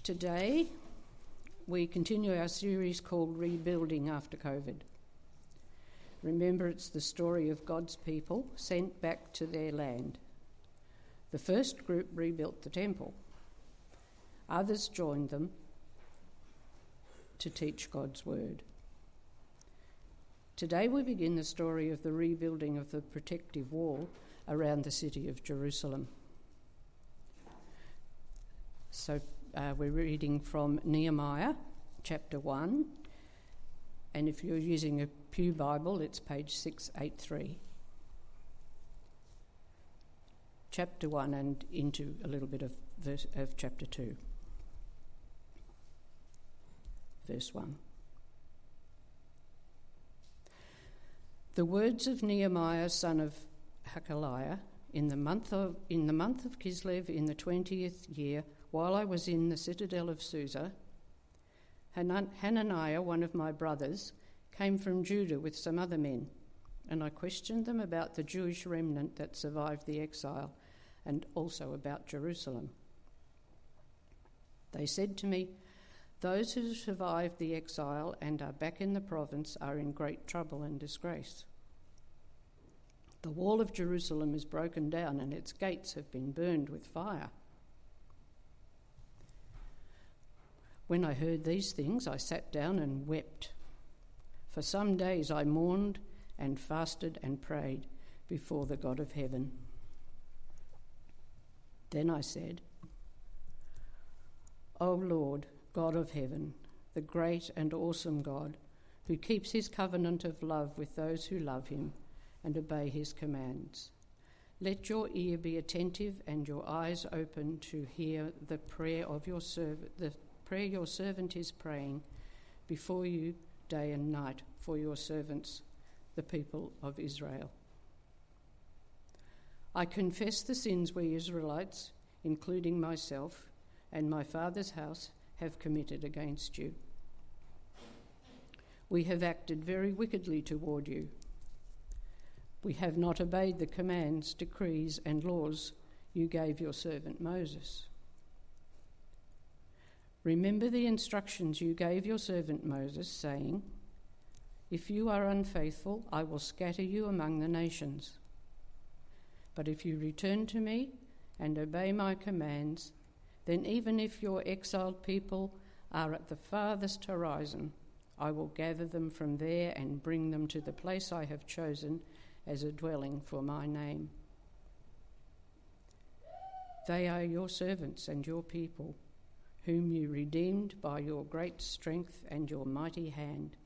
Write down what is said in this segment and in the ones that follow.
Today, we continue our series called Rebuilding After COVID. Remember, it's the story of God's people sent back to their land. The first group rebuilt the temple. Others joined them to teach God's word. Today we begin the story of the rebuilding of the protective wall around the city of Jerusalem. So we're reading from Nehemiah chapter 1, and if you're using a Pew Bible, it's page 683. Chapter 1 and into a little bit of chapter 2. Verse 1. The words of Nehemiah, son of Hakaliah, in the month of Kislev, in the 20th year, while I was in the citadel of Susa, Hananiah, one of my brothers, came from Judah with some other men, and I questioned them about the Jewish remnant that survived the exile, and also about Jerusalem. They said to me, "Those who survived the exile and are back in the province are in great trouble and disgrace. The wall of Jerusalem is broken down and its gates have been burned with fire." When I heard these things, I sat down and wept. For some days I mourned and fasted and prayed before the God of heaven. Then I said, "O Lord, God of heaven, the great and awesome God, who keeps his covenant of love with those who love him and obey his commands, let your ear be attentive and your eyes open to hear the prayer of your servant, the prayer your servant is praying before you day and night for your servants, the people of Israel. I confess the sins we Israelites, including myself and my father's house, have committed against you. We have acted very wickedly toward you. We have not obeyed the commands, decrees, and laws you gave your servant Moses. Remember the instructions you gave your servant Moses, saying, 'If you are unfaithful, I will scatter you among the nations. But if you return to me and obey my commands, then even if your exiled people are at the farthest horizon, I will gather them from there and bring them to the place I have chosen as a dwelling for my name. They are your servants and your people, whom you redeemed by your great strength and your mighty hand.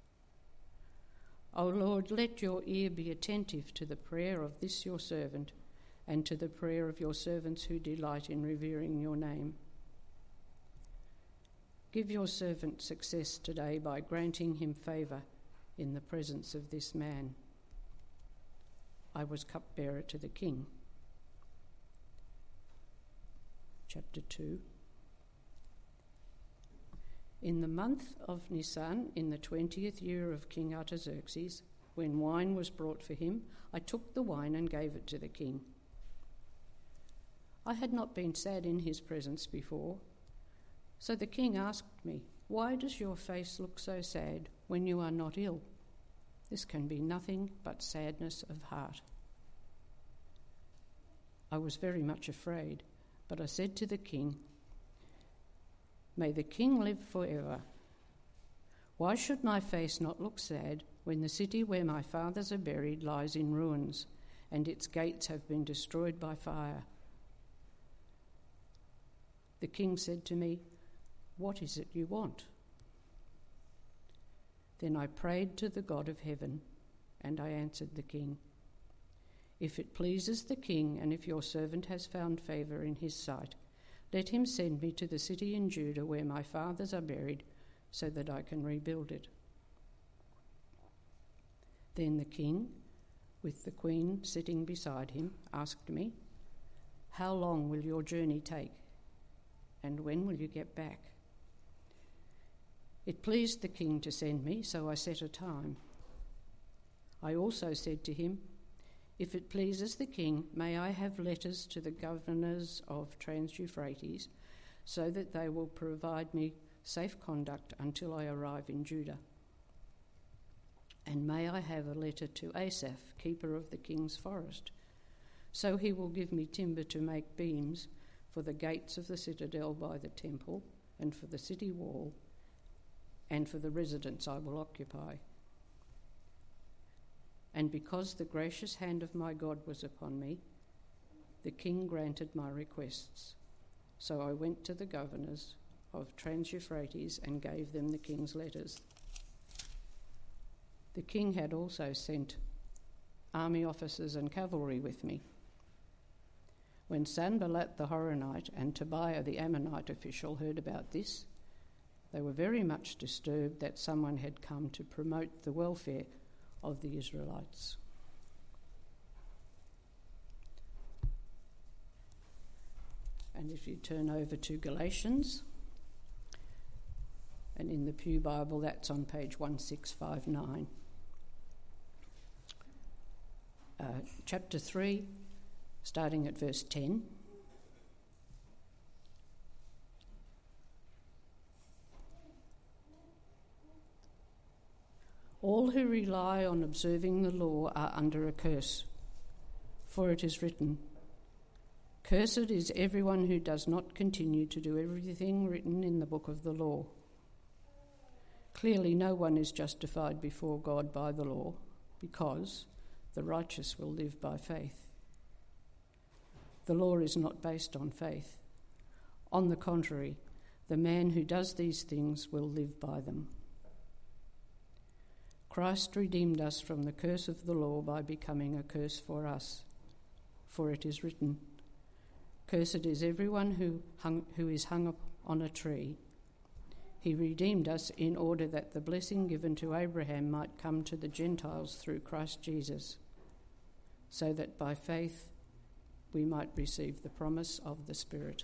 O Lord, let your ear be attentive to the prayer of this your servant and to the prayer of your servants who delight in revering your name. Give your servant success today by granting him favour in the presence of this man." I was cupbearer to the king. Chapter 2. In the month of Nisan, in the 20th year of King Artaxerxes, when wine was brought for him, I took the wine and gave it to the king. I had not been sad in his presence before, so the king asked me, "Why does your face look so sad when you are not ill? This can be nothing but sadness of heart." I was very much afraid, but I said to the king, "May the king live forever. Why should my face not look sad when the city where my fathers are buried lies in ruins and its gates have been destroyed by fire?" The king said to me, "What is it you want?" Then I prayed to the God of heaven, and I answered the king, "If it pleases the king, and if your servant has found favour in his sight, let him send me to the city in Judah where my fathers are buried, so that I can rebuild it." Then the king, with the queen sitting beside him, asked me, "How long will your journey take, and when will you get back?" It pleased the king to send me, so I set a time. I also said to him, If it pleases the king, may I have letters to the governors of Trans-Euphrates, so that they will provide me safe conduct until I arrive in Judah. And may I have a letter to Asaph, keeper of the king's forest, so he will give me timber to make beams for the gates of the citadel by the temple, and for the city wall, and for the residence I will occupy. And because the gracious hand of my God was upon me, the king granted my requests. So I went to the governors of Trans-Euphrates and gave them the king's letters. The king had also sent army officers and cavalry with me. When Sanballat the Horonite and Tobiah the Ammonite official heard about this, they were very much disturbed that someone had come to promote the welfare of the Israelites. And if you turn over to Galatians, and in the Pew Bible, that's on page 1659. Chapter 3, starting at verse 10. All who rely on observing the law are under a curse, for it is written, "Cursed is everyone who does not continue to do everything written in the book of the law." Clearly, no one is justified before God by the law, because the righteous will live by faith. The law is not based on faith. On the contrary, the man who does these things will live by them. Christ redeemed us from the curse of the law by becoming a curse for us. For it is written, "Cursed is everyone who is hung up on a tree." He redeemed us in order that the blessing given to Abraham might come to the Gentiles through Christ Jesus, so that by faith we might receive the promise of the Spirit.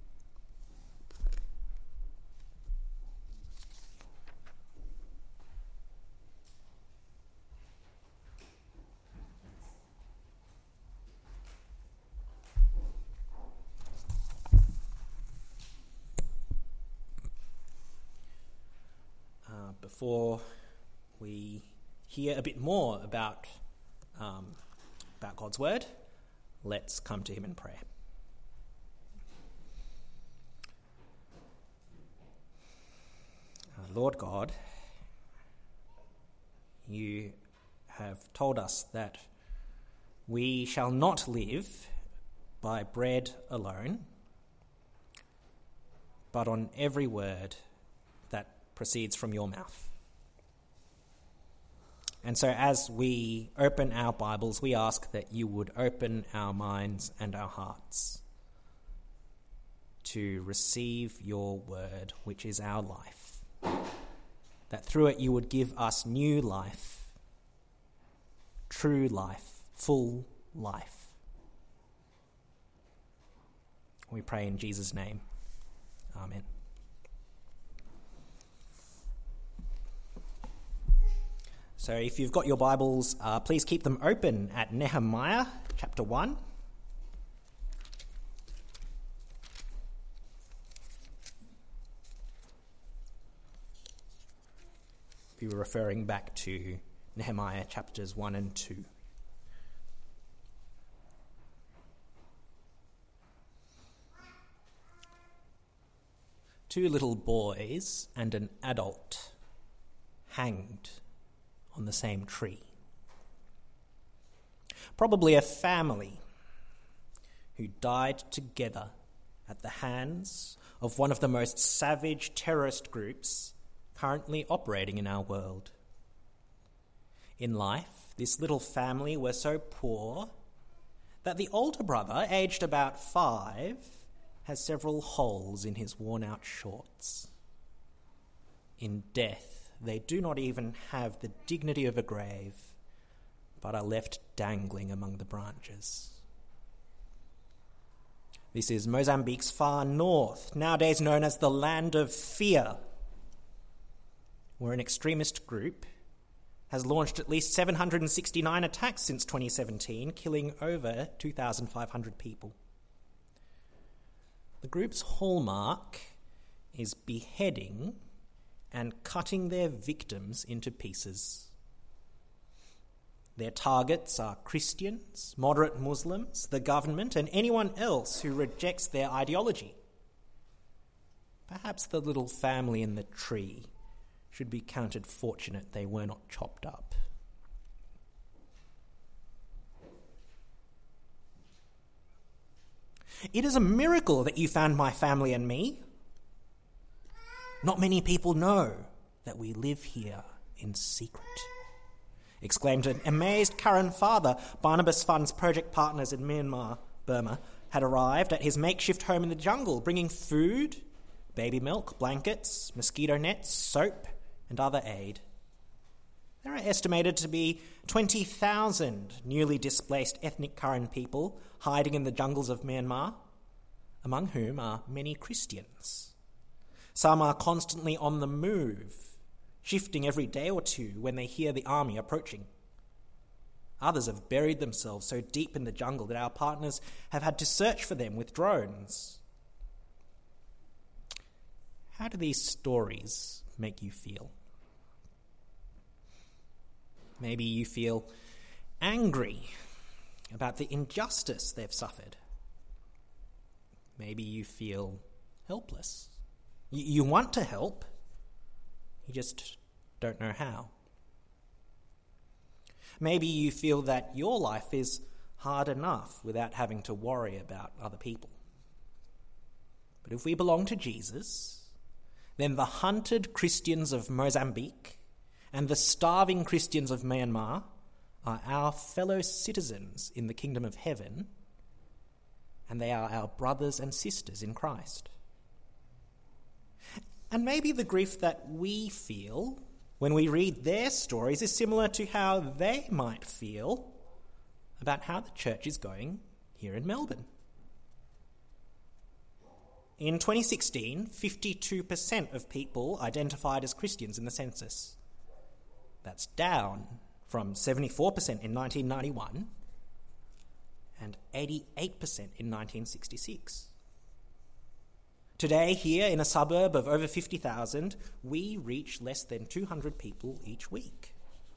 Before we hear a bit more about God's word, let's come to him in prayer. Lord God, you have told us that we shall not live by bread alone, but on every word that proceeds from your mouth. And so as we open our Bibles, we ask that you would open our minds and our hearts to receive your word, which is our life. That through it you would give us new life, true life, full life. We pray in Jesus' name. Amen. So if you've got your Bibles, please keep them open at Nehemiah chapter 1. If you were referring back to Nehemiah chapters 1 and 2. Two little boys and an adult hanged on the same tree. Probably a family who died together at the hands of one of the most savage terrorist groups currently operating in our world. In life, this little family were so poor that the older brother, aged about 5, has several holes in his worn-out shorts. In death, they do not even have the dignity of a grave, but are left dangling among the branches. This is Mozambique's far north, nowadays known as the Land of Fear, where an extremist group has launched at least 769 attacks since 2017, killing over 2,500 people. The group's hallmark is beheading and cutting their victims into pieces. Their targets are Christians, moderate Muslims, the government, and anyone else who rejects their ideology. Perhaps the little family in the tree should be counted fortunate they were not chopped up. It is a miracle that you found my family and me. Not many people know that we live here in secret, exclaimed an amazed Karen father. Barnabas Fund's project partners in Myanmar, Burma, had arrived at his makeshift home in the jungle, bringing food, baby milk, blankets, mosquito nets, soap, and other aid. There are estimated to be 20,000 newly displaced ethnic Karen people hiding in the jungles of Myanmar, among whom are many Christians. Some are constantly on the move, shifting every day or two when they hear the army approaching. Others have buried themselves so deep in the jungle that our partners have had to search for them with drones. How do these stories make you feel? Maybe you feel angry about the injustice they've suffered. Maybe you feel helpless. You want to help, you just don't know how. Maybe you feel that your life is hard enough without having to worry about other people. But if we belong to Jesus, then the hunted Christians of Mozambique and the starving Christians of Myanmar are our fellow citizens in the kingdom of heaven, and they are our brothers and sisters in Christ. And maybe the grief that we feel when we read their stories is similar to how they might feel about how the church is going here in Melbourne. In 2016, 52% of people identified as Christians in the census. That's down from 74% in 1991 and 88% in 1966. Today, here in a suburb of over 50,000, we reach less than 200 people each week.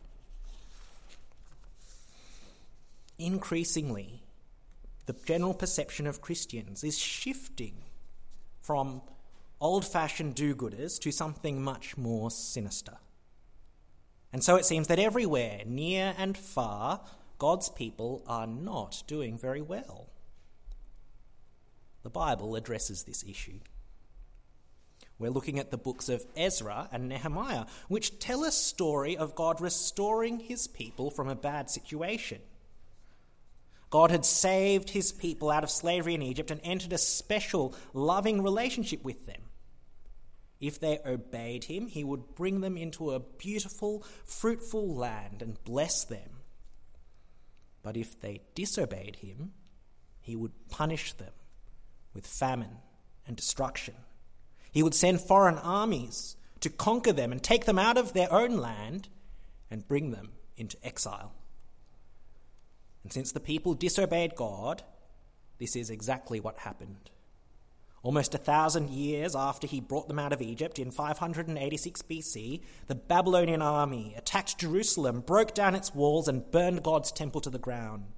Increasingly, the general perception of Christians is shifting from old-fashioned do-gooders to something much more sinister. And so it seems that everywhere, near and far, God's people are not doing very well. The Bible addresses this issue. We're looking at the books of Ezra and Nehemiah, which tell a story of God restoring his people from a bad situation. God had saved his people out of slavery in Egypt and entered a special, loving relationship with them. If they obeyed him, he would bring them into a beautiful, fruitful land and bless them. But if they disobeyed him, he would punish them with famine and destruction. He would send foreign armies to conquer them and take them out of their own land and bring them into exile. And since the people disobeyed God, this is exactly what happened. Almost 1,000 years after he brought them out of Egypt in 586 BC, the Babylonian army attacked Jerusalem, broke down its walls, and burned God's temple to the ground.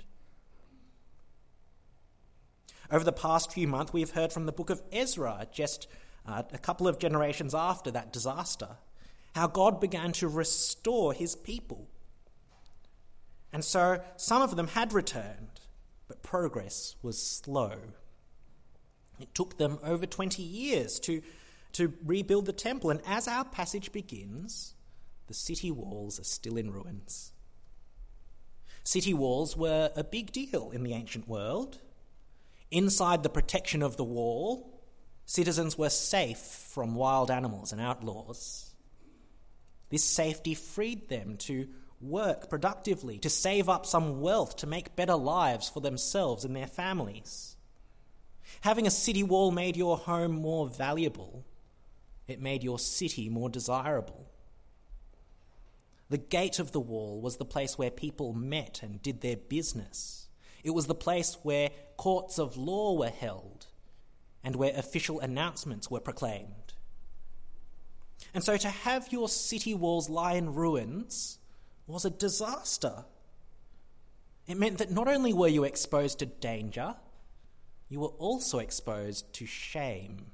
Over the past few months, we have heard from the book of Ezra, just a couple of generations after that disaster, how God began to restore his people. And so some of them had returned, but progress was slow. It took them over 20 years to rebuild the temple, and as our passage begins, the city walls are still in ruins. City walls were a big deal in the ancient world. Inside the protection of the wall, citizens were safe from wild animals and outlaws. This safety freed them to work productively, to save up some wealth, to make better lives for themselves and their families. Having a city wall made your home more valuable. It made your city more desirable. The gate of the wall was the place where people met and did their business. It was the place where courts of law were held and where official announcements were proclaimed. And so to have your city walls lie in ruins was a disaster. It meant that not only were you exposed to danger, you were also exposed to shame.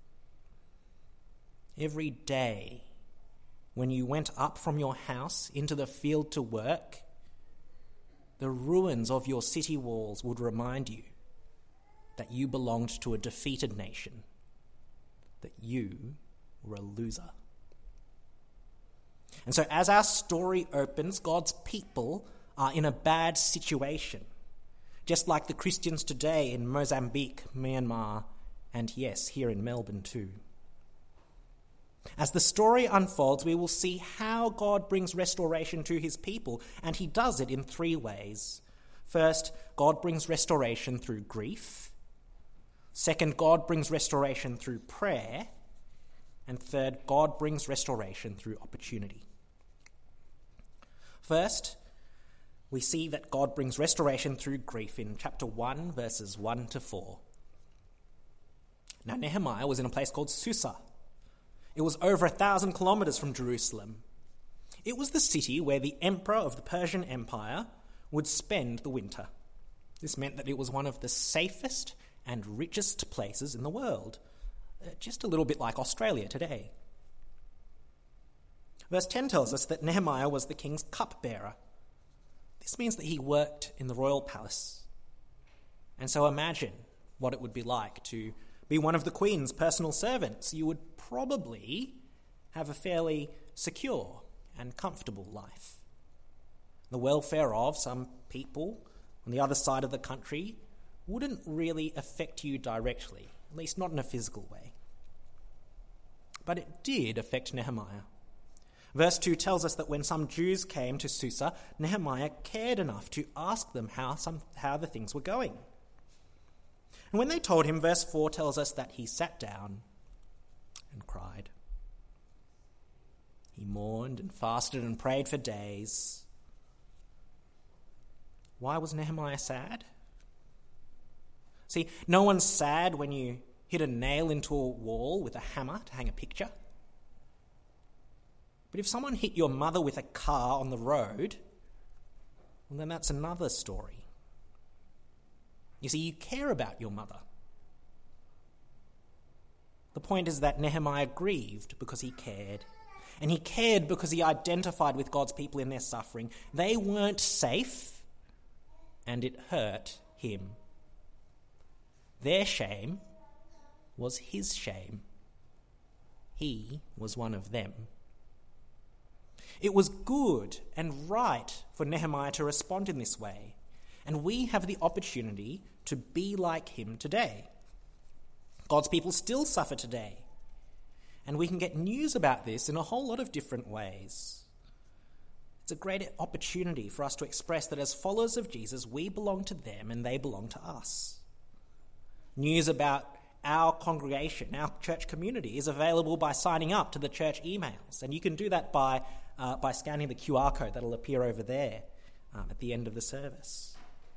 Every day, when you went up from your house into the field to work, the ruins of your city walls would remind you that you belonged to a defeated nation, that you were a loser. And so as our story opens, God's people are in a bad situation, just like the Christians today in Mozambique, Myanmar, and yes, here in Melbourne too. As the story unfolds, we will see how God brings restoration to his people, and he does it in three ways. First, God brings restoration through grief. Second, God brings restoration through prayer. And third, God brings restoration through opportunity. First, we see that God brings restoration through grief in chapter 1, verses 1 to 4. Now, Nehemiah was in a place called Susa. It was over 1,000 kilometers from Jerusalem. It was the city where the emperor of the Persian Empire would spend the winter. This meant that it was one of the safest and richest places in the world, just a little bit like Australia today. Verse 10 tells us that Nehemiah was the king's cupbearer. This means that he worked in the royal palace. And so imagine what it would be like to be one of the queen's personal servants. You would probably have a fairly secure and comfortable life. The welfare of some people on the other side of the country wouldn't really affect you directly, at least not in a physical way. But it did affect Nehemiah. Verse 2 tells us that when some Jews came to Susa, Nehemiah cared enough to ask them how the things were going. And when they told him, verse 4 tells us that he sat down and cried. He mourned and fasted and prayed for days. Why was Nehemiah sad? See, no one's sad when you hit a nail into a wall with a hammer to hang a picture. But if someone hit your mother with a car on the road, well, then that's another story. You see, you care about your mother. The point is that Nehemiah grieved because he cared. And he cared because he identified with God's people in their suffering. They weren't safe, and it hurt him. Their shame was his shame. He was one of them. It was good and right for Nehemiah to respond in this way, and we have the opportunity to be like him today. God's people still suffer today, and we can get news about this in a whole lot of different ways. It's a great opportunity for us to express that as followers of Jesus, we belong to them and they belong to us. News about our congregation, our church community, is available by signing up to the church emails, and you can do that by scanning the QR code that'll appear over there at the end of the service.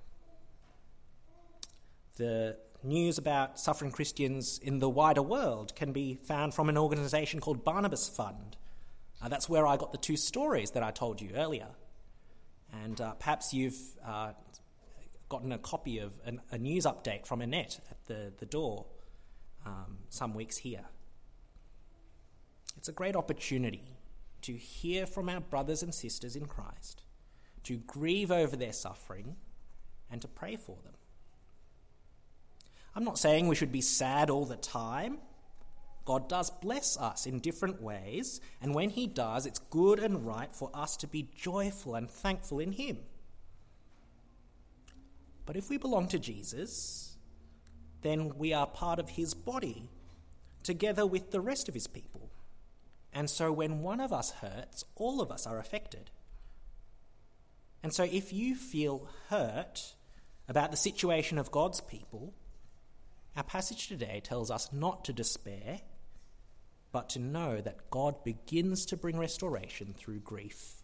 The news about suffering Christians in the wider world can be found from an organisation called Barnabas Fund. That's where I got the two stories that I told you earlier. And perhaps you've gotten a copy of a news update from Annette at the door some weeks here. It's a great opportunity to hear from our brothers and sisters in Christ, to grieve over their suffering, and to pray for them. I'm not saying we should be sad all the time. God does bless us in different ways, and when he does, it's good and right for us to be joyful and thankful in him. But if we belong to Jesus, then we are part of his body, together with the rest of his people. And so when one of us hurts, all of us are affected. And so if you feel hurt about the situation of God's people, our passage today tells us not to despair, but to know that God begins to bring restoration through grief.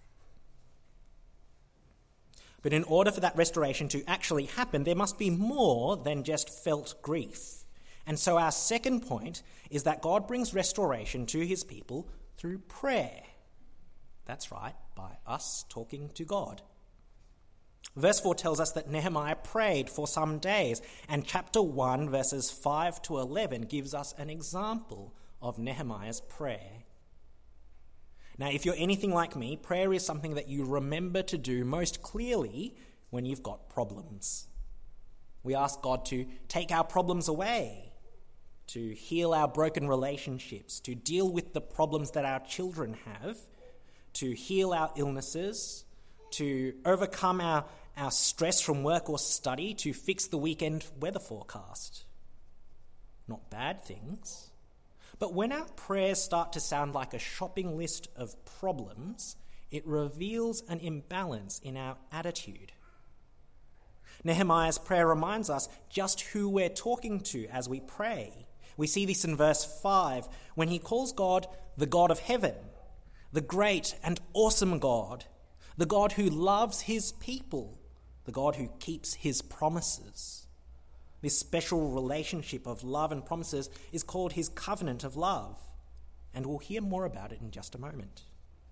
But in order for that restoration to actually happen, there must be more than just felt grief. And so our second point is that God brings restoration to his people through prayer. That's right, by us talking to God. Verse 4 tells us that Nehemiah prayed for some days, and chapter 1, verses 5 to 11 gives us an example of Nehemiah's prayer. Now, if you're anything like me, prayer is something that you remember to do most clearly when you've got problems. We ask God to take our problems away, to heal our broken relationships, to deal with the problems that our children have, to heal our illnesses, to overcome our stress from work or study, to fix the weekend weather forecast. Not bad things. But when our prayers start to sound like a shopping list of problems, it reveals an imbalance in our attitude. Nehemiah's prayer reminds us just who we're talking to as we pray. We see this in verse 5 when he calls God the God of heaven, the great and awesome God, the God who loves his people, the God who keeps his promises. This special relationship of love and promises is called his covenant of love, and we'll hear more about it in just a moment.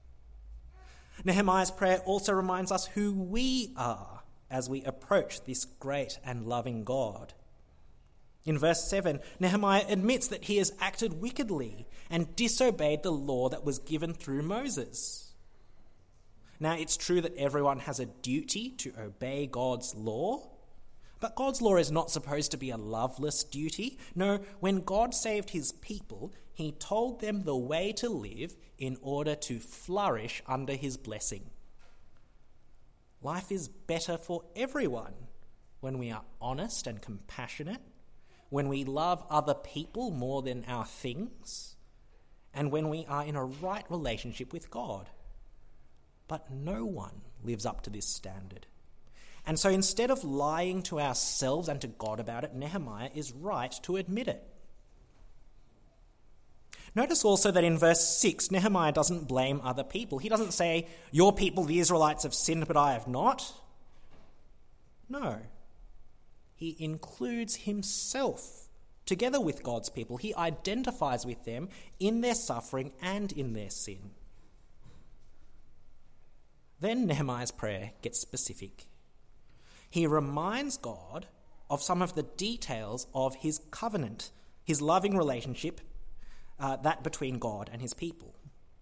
Nehemiah's prayer also reminds us who we are as we approach this great and loving God. In verse 7, Nehemiah admits that he has acted wickedly and disobeyed the law that was given through Moses. Now, it's true that everyone has a duty to obey God's law, but God's law is not supposed to be a loveless duty. No, when God saved his people, he told them the way to live in order to flourish under his blessing. Life is better for everyone when we are honest and compassionate, when we love other people more than our things, and when we are in a right relationship with God. But no one lives up to this standard. And so instead of lying to ourselves and to God about it, Nehemiah is right to admit it. Notice also that in verse 6, Nehemiah doesn't blame other people. He doesn't say, your people, the Israelites, have sinned, but I have not. No. He includes himself together with God's people. He identifies with them in their suffering and in their sin. Then Nehemiah's prayer gets specific. He reminds God of some of the details of his covenant, his loving relationship, that between God and his people.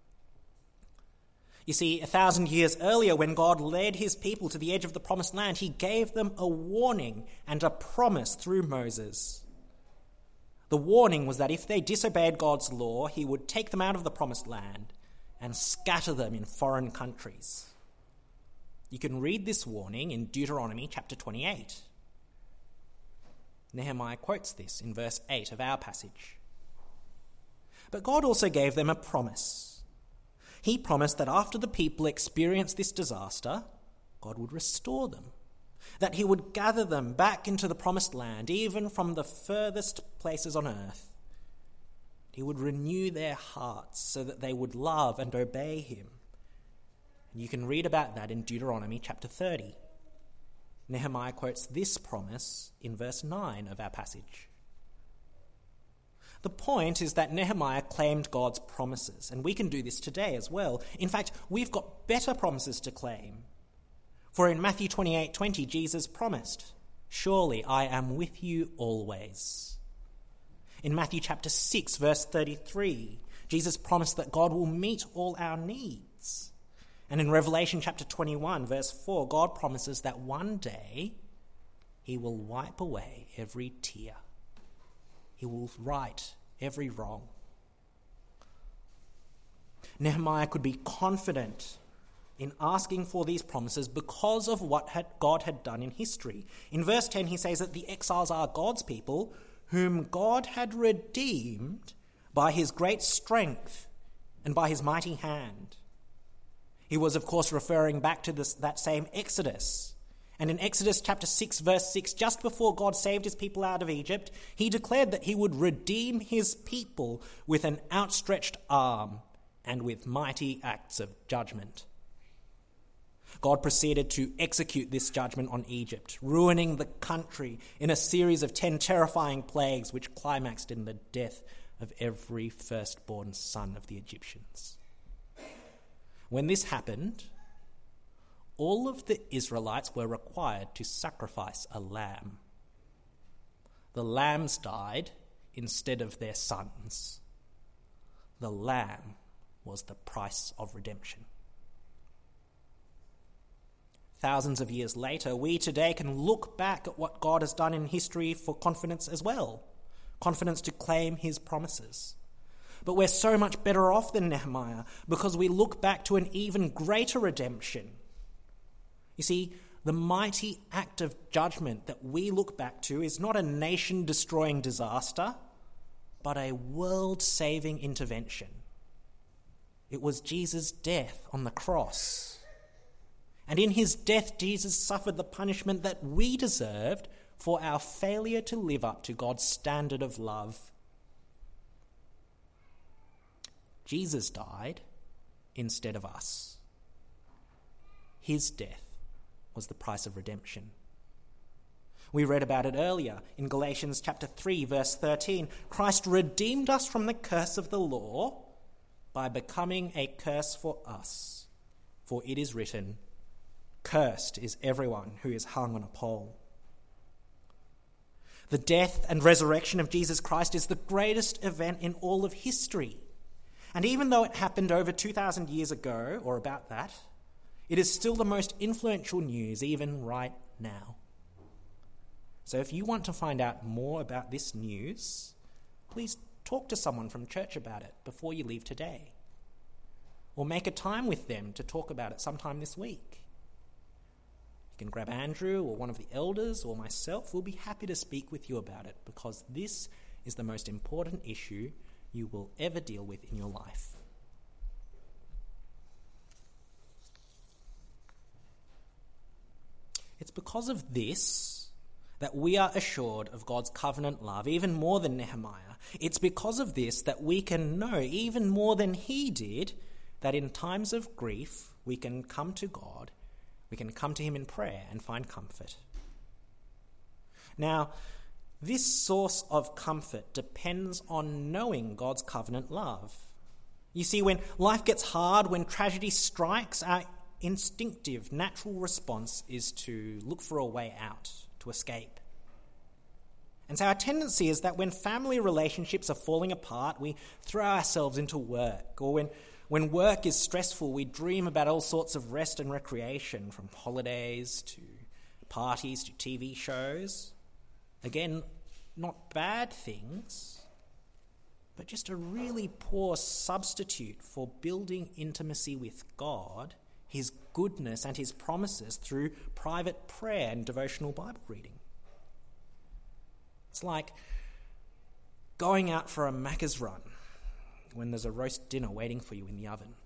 You see, 1,000 years earlier, when God led his people to the edge of the promised land, he gave them a warning and a promise through Moses. The warning was that if they disobeyed God's law, he would take them out of the promised land and scatter them in foreign countries. You can read this warning in Deuteronomy chapter 28. Nehemiah quotes this in verse 8 of our passage. But God also gave them a promise. He promised that after the people experienced this disaster, God would restore them, that he would gather them back into the promised land, even from the furthest places on earth. He would renew their hearts so that they would love and obey him. And you can read about that in Deuteronomy chapter 30. Nehemiah quotes this promise in verse 9 of our passage. The point is that Nehemiah claimed God's promises, and we can do this today as well. In fact, we've got better promises to claim. For in Matthew 28:20, Jesus promised, "Surely I am with you always." In Matthew chapter 6, verse 33, Jesus promised that God will meet all our needs. And in Revelation chapter 21, verse 4, God promises that one day he will wipe away every tear. He will right every wrong. Nehemiah could be confident in asking for these promises because of what God had done in history. In verse 10, he says that the exiles are God's people, whom God had redeemed by his great strength and by his mighty hand. He was, of course, referring back to that same Exodus. And in Exodus chapter 6, verse 6, just before God saved his people out of Egypt, he declared that he would redeem his people with an outstretched arm and with mighty acts of judgment. God proceeded to execute this judgment on Egypt, ruining the country in a series of 10 terrifying plagues which climaxed in the death of every firstborn son of the Egyptians. When this happened, all of the Israelites were required to sacrifice a lamb. The lambs died instead of their sons. The lamb was the price of redemption. Thousands of years later, we today can look back at what God has done in history for confidence as well. Confidence to claim his promises. But we're so much better off than Nehemiah because we look back to an even greater redemption. You see, the mighty act of judgment that we look back to is not a nation-destroying disaster, but a world-saving intervention. It was Jesus' death on the cross. And in his death, Jesus suffered the punishment that we deserved for our failure to live up to God's standard of love. Jesus died instead of us. His death was the price of redemption. We read about it earlier in Galatians chapter 3, verse 13. Christ redeemed us from the curse of the law by becoming a curse for us. For it is written, "Cursed is everyone who is hung on a pole." The death and resurrection of Jesus Christ is the greatest event in all of history. And even though it happened over 2,000 years ago, or about that, it is still the most influential news even right now. So if you want to find out more about this news, please talk to someone from church about it before you leave today. Or make a time with them to talk about it sometime this week. You can grab Andrew or one of the elders or myself. We'll be happy to speak with you about it because this is the most important issue you will ever deal with in your life. It's because of this that we are assured of God's covenant love, even more than Nehemiah. It's because of this that we can know, even more than he did, that in times of grief we can come to God, we can come to him in prayer and find comfort. Now, this source of comfort depends on knowing God's covenant love. You see, when life gets hard, when tragedy strikes, our instinctive, natural response is to look for a way out, to escape. And so our tendency is that when family relationships are falling apart, we throw ourselves into work. Or when work is stressful, we dream about all sorts of rest and recreation, from holidays to parties to TV shows. Again, not bad things, but just a really poor substitute for building intimacy with God, his goodness and his promises through private prayer and devotional Bible reading. It's like going out for a Macca's run when there's a roast dinner waiting for you in the oven.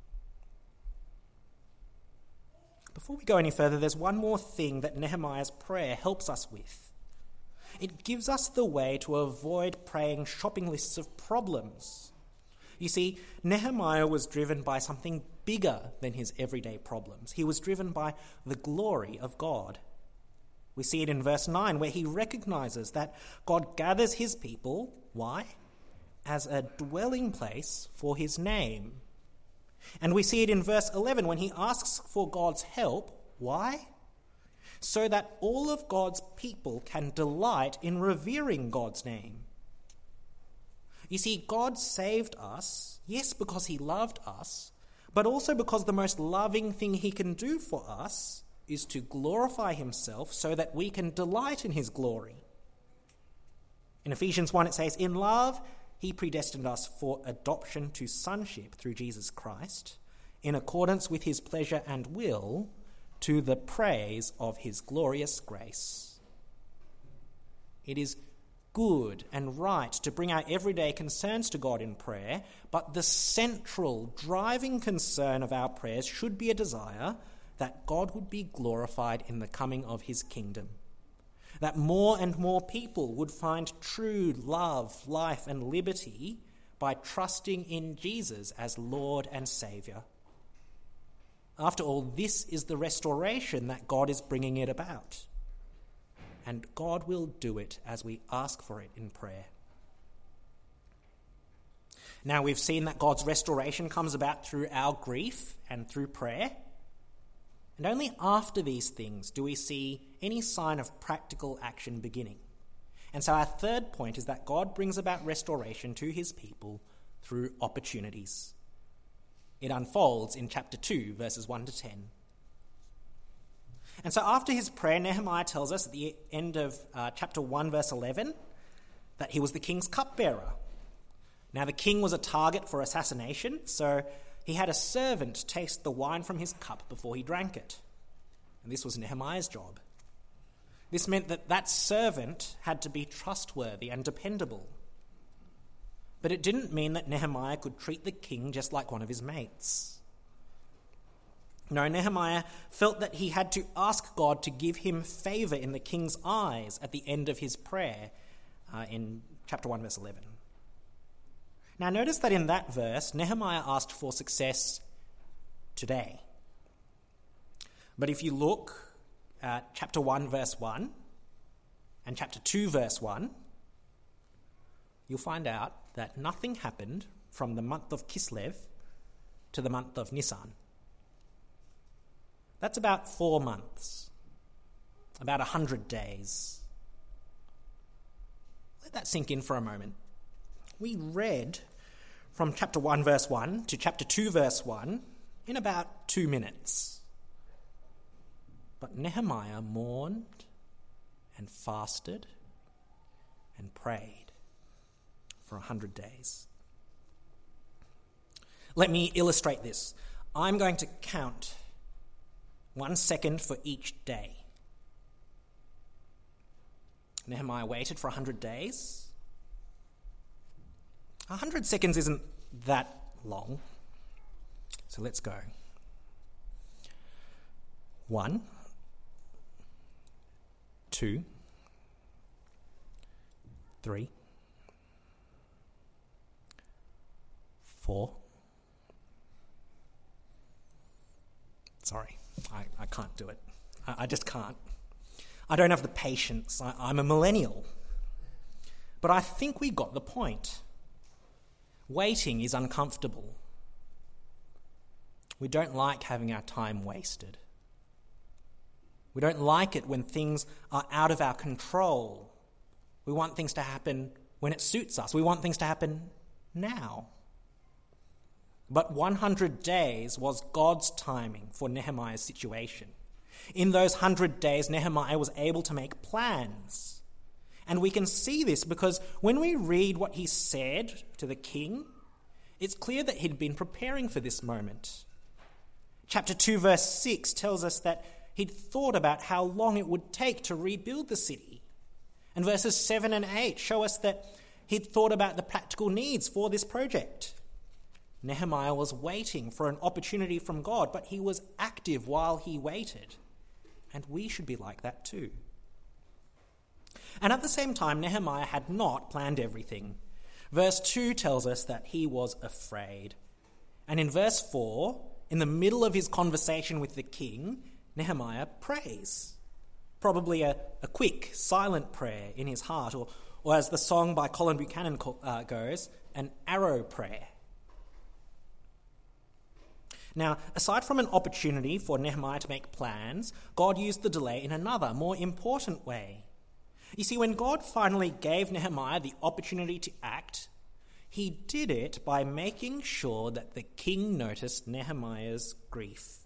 Before we go any further, there's one more thing that Nehemiah's prayer helps us with. It gives us the way to avoid praying shopping lists of problems. You see, Nehemiah was driven by something bigger than his everyday problems. He was driven by the glory of God. We see it in verse 9, where he recognizes that God gathers his people. Why? As a dwelling place for his name. And we see it in verse 11 when he asks for God's help. Why? So that all of God's people can delight in revering God's name. You see, God saved us, yes, because he loved us, but also because the most loving thing he can do for us is to glorify himself so that we can delight in his glory. In Ephesians 1 it says, "In love he predestined us for adoption to sonship through Jesus Christ, in accordance with his pleasure and will, to the praise of his glorious grace." It is good and right to bring our everyday concerns to God in prayer, but the central driving concern of our prayers should be a desire that God would be glorified in the coming of his kingdom, that more and more people would find true love, life, and liberty by trusting in Jesus as Lord and Saviour. After all, this is the restoration that God is bringing it about. And God will do it as we ask for it in prayer. Now, we've seen that God's restoration comes about through our grief and through prayer. And only after these things do we see any sign of practical action beginning. And so our third point is that God brings about restoration to his people through opportunities. It unfolds in chapter 2, verses 1 to 10. And so after his prayer, Nehemiah tells us at the end of chapter 1, verse 11, that he was the king's cupbearer. Now, the king was a target for assassination, so he had a servant taste the wine from his cup before he drank it. And this was Nehemiah's job. This meant that that servant had to be trustworthy and dependable. But it didn't mean that Nehemiah could treat the king just like one of his mates. No, Nehemiah felt that he had to ask God to give him favour in the king's eyes at the end of his prayer in chapter 1, verse 11. Now, notice that in that verse, Nehemiah asked for success today. But if you look at chapter 1, verse 1 and chapter 2, verse 1, you'll find out that nothing happened from the month of Kislev to the month of Nisan. That's about 4 months, about 100 days. Let that sink in for a moment. We read from chapter 1, verse 1 to chapter 2, verse 1 in about 2 minutes. But Nehemiah mourned and fasted and prayed for 100 days. Let me illustrate this. I'm going to count 1 second for each day. Nehemiah waited for 100 days. 100 seconds isn't that long. So let's go. 1, 2, 3, 4. Sorry, I can't do it. I just can't. I don't have the patience. I'm a millennial. But I think we got the point. Waiting is uncomfortable. We don't like having our time wasted. We don't like it when things are out of our control. We want things to happen when it suits us. We want things to happen now. But 100 days was God's timing for Nehemiah's situation. In those 100 days, Nehemiah was able to make plans. And we can see this because when we read what he said to the king, it's clear that he'd been preparing for this moment. Chapter 2, verse 6 tells us that he'd thought about how long it would take to rebuild the city. And verses 7 and 8 show us that he'd thought about the practical needs for this project. Nehemiah was waiting for an opportunity from God, but he was active while he waited. And we should be like that too. And at the same time, Nehemiah had not planned everything. Verse 2 tells us that he was afraid. And in verse 4, in the middle of his conversation with the king, Nehemiah prays. Probably a quick, silent prayer in his heart, or as the song by Colin Buchanan goes, an arrow prayer. Now, aside from an opportunity for Nehemiah to make plans, God used the delay in another, more important way. You see, when God finally gave Nehemiah the opportunity to act, he did it by making sure that the king noticed Nehemiah's grief.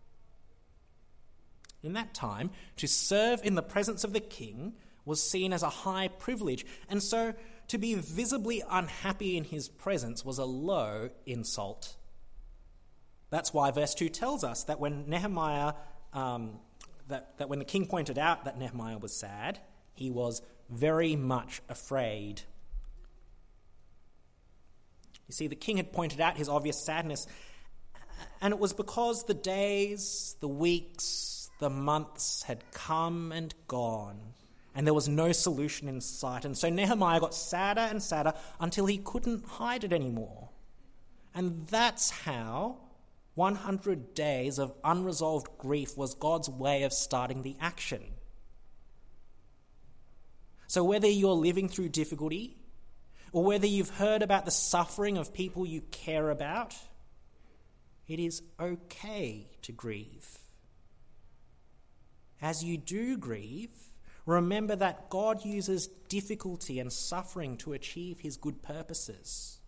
In that time, to serve in the presence of the king was seen as a high privilege, and so to be visibly unhappy in his presence was a low insult. That's why verse 2 tells us that when Nehemiah, that when the king pointed out that Nehemiah was sad, he was very much afraid. You see, the king had pointed out his obvious sadness, and it was because the days, the weeks, the months had come and gone, and there was no solution in sight. And so Nehemiah got sadder and sadder until he couldn't hide it anymore. And that's how 100 days of unresolved grief was God's way of starting the action. So whether you're living through difficulty, or whether you've heard about the suffering of people you care about, it is okay to grieve. As you do grieve, remember that God uses difficulty and suffering to achieve his good purposes.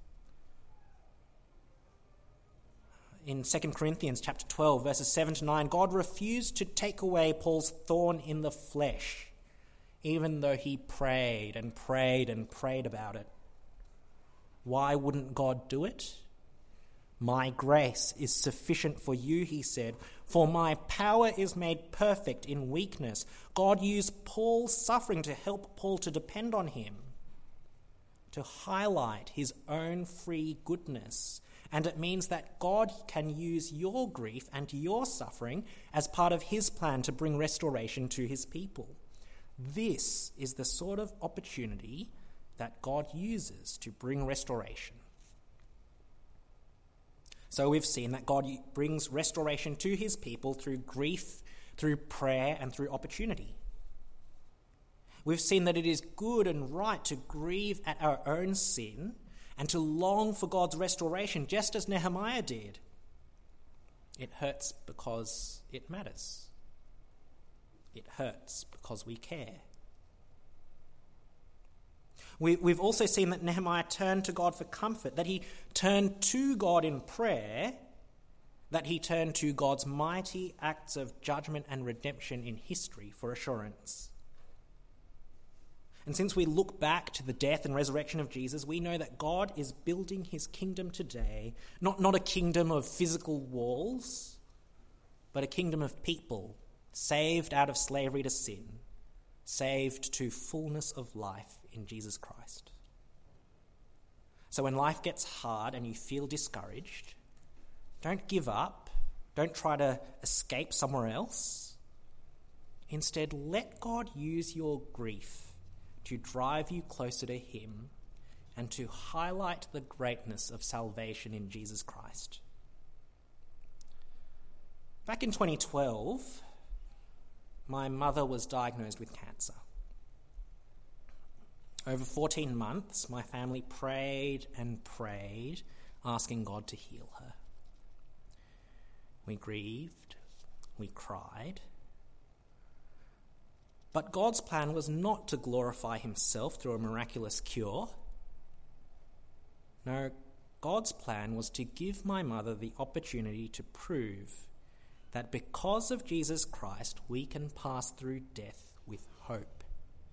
In 2 Corinthians chapter 12, verses 7 to 9, God refused to take away Paul's thorn in the flesh, even though he prayed and prayed and prayed about it. Why wouldn't God do it? My grace is sufficient for you, he said, for my power is made perfect in weakness. God used Paul's suffering to help Paul to depend on him, to highlight his own free goodness. And it means that God can use your grief and your suffering as part of his plan to bring restoration to his people. This is the sort of opportunity that God uses to bring restoration. So we've seen that God brings restoration to his people through grief, through prayer, and through opportunity. We've seen that it is good and right to grieve at our own sin and to long for God's restoration, just as Nehemiah did. It hurts because it matters. It hurts because we care. We've also seen that Nehemiah turned to God for comfort, that he turned to God in prayer, that he turned to God's mighty acts of judgment and redemption in history for assurance. And since we look back to the death and resurrection of Jesus, we know that God is building his kingdom today, not a kingdom of physical walls, but a kingdom of people saved out of slavery to sin, saved to fullness of life in Jesus Christ. So when life gets hard and you feel discouraged, don't give up. Don't try to escape somewhere else. Instead, let God use your grief to drive you closer to him and to highlight the greatness of salvation in Jesus Christ. Back in 2012, my mother was diagnosed with cancer. Over 14 months, my family prayed and prayed, asking God to heal her. We grieved, we cried. But God's plan was not to glorify himself through a miraculous cure. No, God's plan was to give my mother the opportunity to prove that because of Jesus Christ, we can pass through death with hope.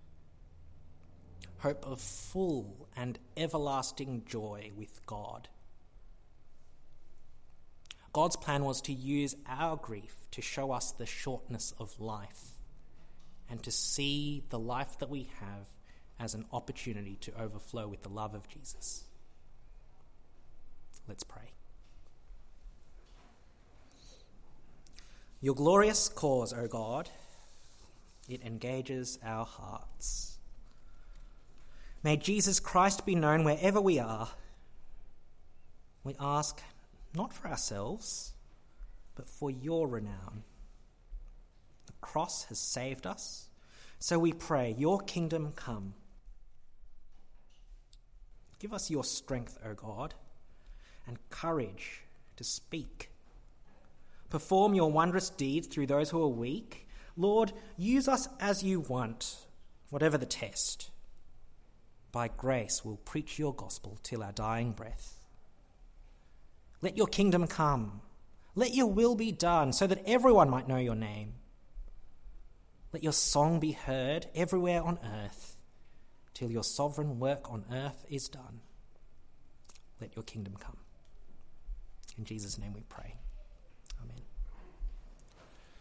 Hope of full and everlasting joy with God. God's plan was to use our grief to show us the shortness of life and to see the life that we have as an opportunity to overflow with the love of Jesus. Let's pray. Your glorious cause, O God, it engages our hearts. May Jesus Christ be known wherever we are. We ask not for ourselves, but for your renown. The cross has saved us, so we pray, your kingdom come. Give us your strength, O God, and courage to speak. Perform your wondrous deeds through those who are weak. Lord, use us as you want, whatever the test. By grace we'll preach your gospel till our dying breath. Let your kingdom come. Let your will be done so that everyone might know your name. Let your song be heard everywhere on earth till your sovereign work on earth is done. Let your kingdom come. In Jesus' name we pray. Amen.